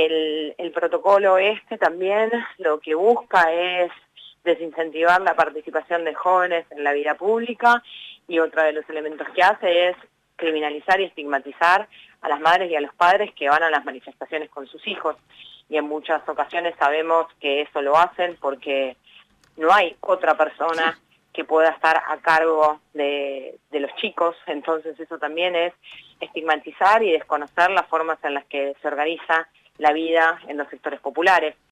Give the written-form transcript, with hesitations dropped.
El protocolo también lo que busca es desincentivar la participación de jóvenes en la vida pública, y otro de los elementos que hace es criminalizar y estigmatizar a las madres y a los padres que van a las manifestaciones con sus hijos, y en muchas ocasiones sabemos que eso lo hacen porque no hay otra persona que pueda estar a cargo de los chicos. Entonces eso también es estigmatizar y desconocer las formas en las que se organiza la vida en los sectores populares.